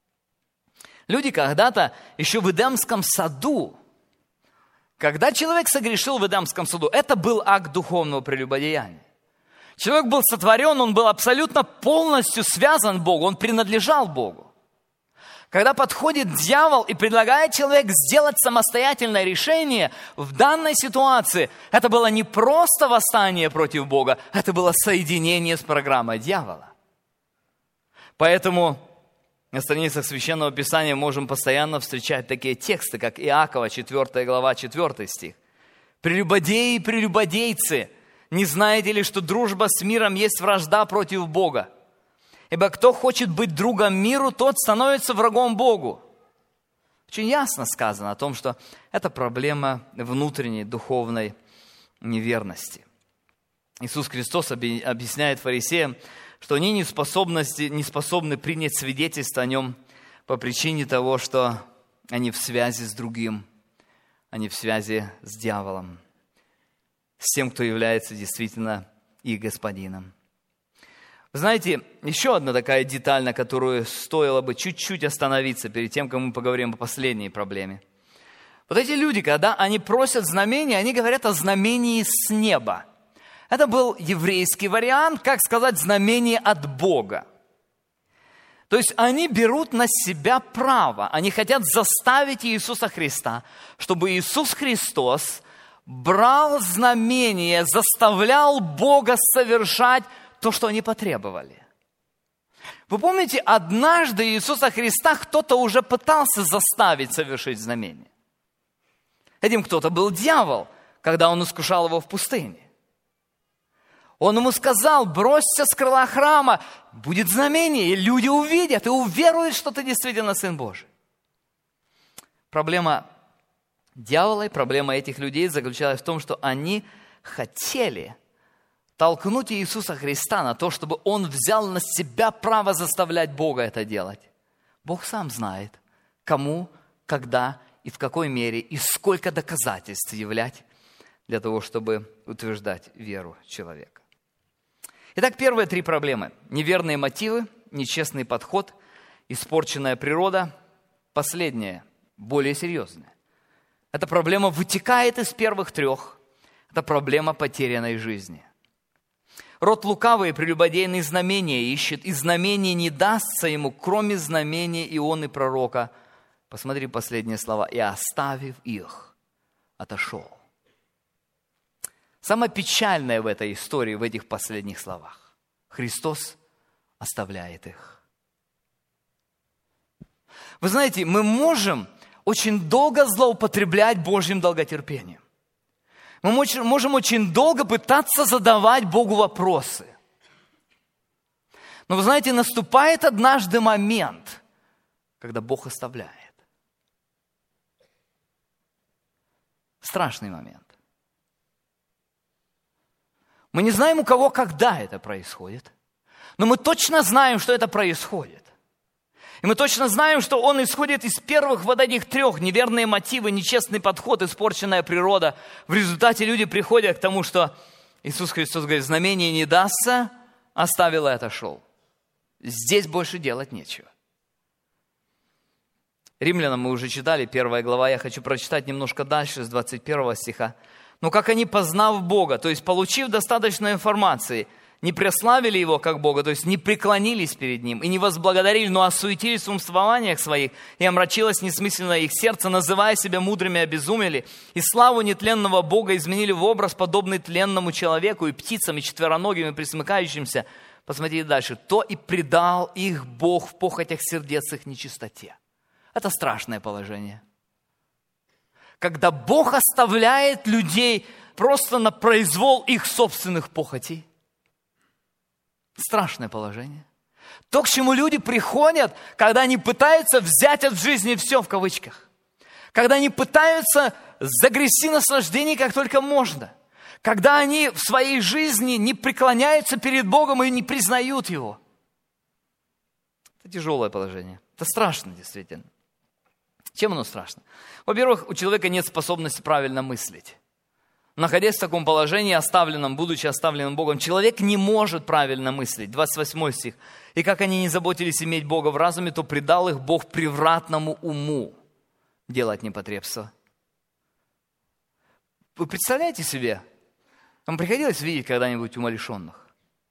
Speaker 2: Люди когда-то еще в Эдемском саду, когда человек согрешил в Эдемском саду, это был акт духовного прелюбодеяния. Человек был сотворен, он был абсолютно полностью связан Богу, он принадлежал Богу. Когда подходит дьявол и предлагает человеку сделать самостоятельное решение, в данной ситуации это было не просто восстание против Бога, это было соединение с программой дьявола. Поэтому на страницах Священного Писания можем постоянно встречать такие тексты, как Иакова, четвёртая глава, четвёртый стих. «Прелюбодеи и прелюбодейцы, не знаете ли, что дружба с миром есть вражда против Бога? Ибо кто хочет быть другом миру, тот становится врагом Богу». Очень ясно сказано о том, что это проблема внутренней духовной неверности. Иисус Христос объясняет фарисеям, что они не способны, не способны принять свидетельство о Нем по причине того, что они в связи с другим, они в связи с дьяволом, с тем, кто является действительно их господином. Вы знаете, еще одна такая деталь, на которую стоило бы чуть-чуть остановиться перед тем, как мы поговорим о последней проблеме. Вот эти люди, когда они просят знамения, они говорят о знамении с неба. Это был еврейский вариант, как сказать, знамение от Бога. То есть они берут на себя право, они хотят заставить Иисуса Христа, чтобы Иисус Христос брал знамение, заставлял Бога совершать то, что они потребовали. Вы помните, однажды Иисуса Христа кто-то уже пытался заставить совершить знамение. Этим кто-то был дьявол, когда он искушал его в пустыне. Он ему сказал: бросься с крыла храма, будет знамение, и люди увидят и уверуют, что ты действительно Сын Божий. Проблема дьявола и проблема этих людей заключалась в том, что они хотели толкнуть Иисуса Христа на то, чтобы Он взял на себя право заставлять Бога это делать. Бог сам знает, кому, когда и в какой мере, и сколько доказательств являть для того, чтобы утверждать веру человека. Итак, первые три проблемы. Неверные мотивы, нечестный подход, испорченная природа. Последняя, более серьезная. Эта проблема вытекает из первых трех. Это проблема потерянной жизни. Род лукавый и прелюбодейный знамения ищет, и знамение не дастся ему, кроме знамения Ионы пророка. Посмотри последние слова. «И оставив их, отошел». Самое печальное в этой истории, в этих последних словах. Христос оставляет их. Вы знаете, мы можем очень долго злоупотреблять Божьим долготерпением. Мы можем очень долго пытаться задавать Богу вопросы. Но вы знаете, наступает однажды момент, когда Бог оставляет. Страшный момент. Мы не знаем, у кого, когда это происходит, но мы точно знаем, что это происходит. И мы точно знаем, что он исходит из первых вот этих трех: неверные мотивы, нечестный подход, испорченная природа. В результате люди приходят к тому, что Иисус Христос говорит: знамение не дастся, оставил и отошел. Здесь больше делать нечего. Римлянам мы уже читали, первая глава, я хочу прочитать немножко дальше, с двадцать первого стиха. «Но как они, познав Бога», то есть получив достаточно информации, не прославили Его как Бога, то есть не преклонились перед Ним и не возблагодарили, но осуетились в умствованиях своих, и омрачилось несмысленно их сердце, называя себя мудрыми, обезумели, и славу нетленного Бога изменили в образ, подобный тленному человеку, и птицам, и четвероногим, и пресмыкающимся. Посмотрите дальше. «То и предал их Бог в похотях сердец их нечистоте». Это страшное положение. Когда Бог оставляет людей просто на произвол их собственных похотей. Страшное положение. То, к чему люди приходят, когда они пытаются взять от жизни все, в кавычках. Когда они пытаются загрести наслаждение, как только можно. Когда они в своей жизни не преклоняются перед Богом и не признают Его. Это тяжелое положение. Это страшно, действительно. Чем оно страшно? Во-первых, у человека нет способности правильно мыслить. Находясь в таком положении, оставленном, будучи оставленным Богом, человек не может правильно мыслить. двадцать восьмой стих. «И как они не заботились иметь Бога в разуме, то предал их Бог превратному уму делать непотребство». Вы представляете себе, вам приходилось видеть когда-нибудь умалишенных?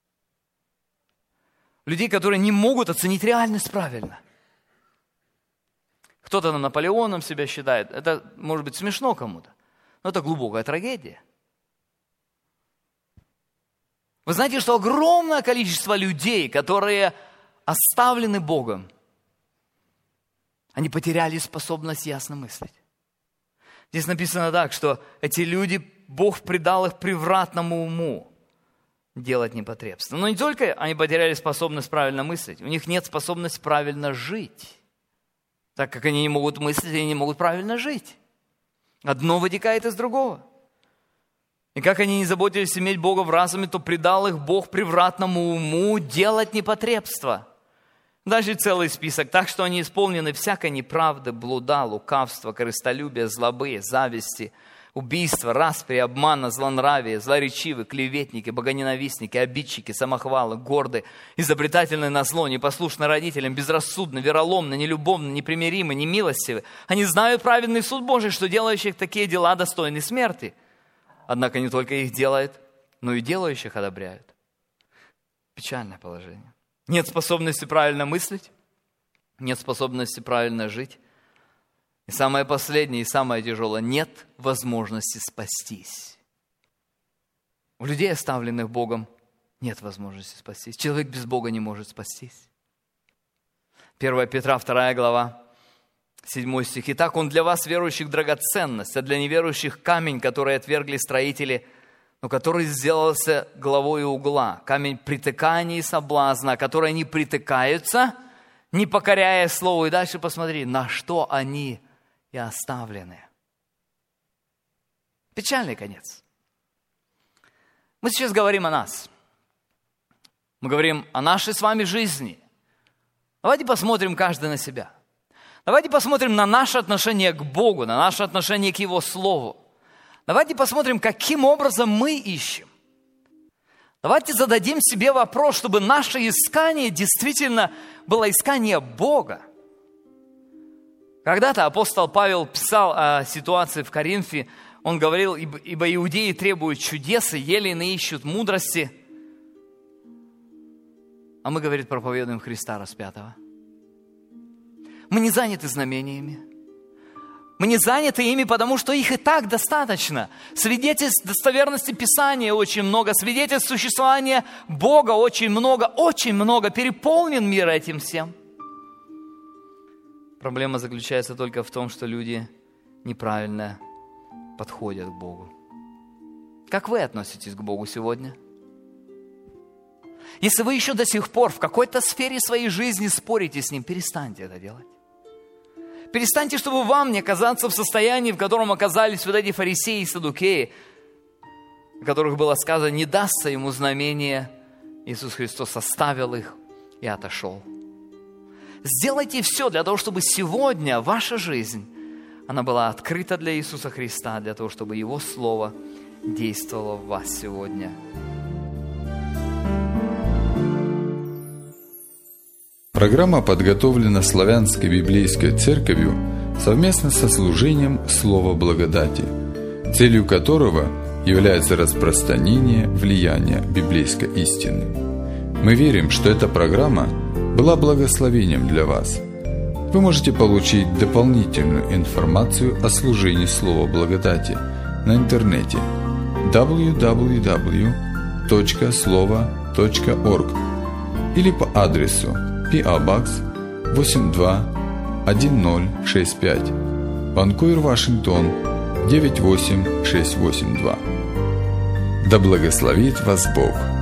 Speaker 2: Людей, которые не могут оценить реальность правильно. Кто-то там Наполеоном себя считает. Это может быть смешно кому-то. Но это глубокая трагедия. Вы знаете, что огромное количество людей, которые оставлены Богом, они потеряли способность ясно мыслить. Здесь написано так, что эти люди, Бог предал их превратному уму делать непотребство. Но не только они потеряли способность правильно мыслить, у них нет способности правильно жить. Так как они не могут мыслить, они не могут правильно жить. Одно вытекает из другого. И как они не заботились иметь Бога в разуме, то предал их Бог превратному уму делать непотребство. Дальше целый список. Так что они исполнены всякой неправды, блуда, лукавства, корыстолюбия, злобы, зависти, убийства, распри, обмана, злонравия, злоречивы, клеветники, богоненавистники, обидчики, самохвалы, горды, изобретательны на зло, непослушны родителям, безрассудны, вероломны, нелюбовны, непримиримы, немилостивы. Они знают праведный суд Божий, что делающих такие дела достойны смерти. Однако не только их делают, но и делающих одобряют. Печальное положение. Нет способности правильно мыслить, нет способности правильно жить. И самое последнее, и самое тяжелое, нет возможности спастись. У людей, оставленных Богом, нет возможности спастись. Человек без Бога не может спастись. первое Петра, вторая глава, седьмой стих. «Итак, он для вас, верующих, драгоценность, а для неверующих камень, который отвергли строители, но который сделался главой угла, камень притыкания и соблазна, который они притыкаются, не покоряя слову». И дальше посмотри, на что они и оставлены. Печальный конец. Мы сейчас говорим о нас. Мы говорим о нашей с вами жизни. Давайте посмотрим каждый на себя. Давайте посмотрим на наше отношение к Богу, на наше отношение к Его Слову. Давайте посмотрим, каким образом мы ищем. Давайте зададим себе вопрос, чтобы наше искание действительно было искание Бога. Когда-то апостол Павел писал о ситуации в Коринфе. Он говорил, ибо иудеи требуют чудес, и елены ищут мудрости. А мы, говорит, проповедуем Христа распятого. Мы не заняты знамениями. Мы не заняты ими, потому что их и так достаточно. Свидетельств достоверности Писания очень много, свидетельств существования Бога очень много, очень много. Переполнен мир этим всем. Проблема заключается только в том, что люди неправильно подходят к Богу. Как вы относитесь к Богу сегодня? Если вы еще до сих пор в какой-то сфере своей жизни спорите с Ним, перестаньте это делать. Перестаньте, чтобы вам не оказаться в состоянии, в котором оказались вот эти фарисеи и саддукеи, о которых было сказано, не дастся ему знамение. Иисус Христос оставил их и отошел. Сделайте все для того, чтобы сегодня ваша жизнь, она была открыта для Иисуса Христа, для того, чтобы Его Слово действовало в вас сегодня.
Speaker 3: Программа подготовлена Славянской библейской церковью совместно со служением Слова Благодати, целью которого является распространение влияния библейской истины. Мы верим, что эта программа была благословением для вас. Вы можете получить дополнительную информацию о служении Слова Благодати на интернете дабл ю дабл ю дабл ю точка слова точка орг или по адресу пи о Box восемь два один ноль шесть пять, Ванкувер, Вашингтон девять восемь шесть восемь два. Да благословит вас Бог!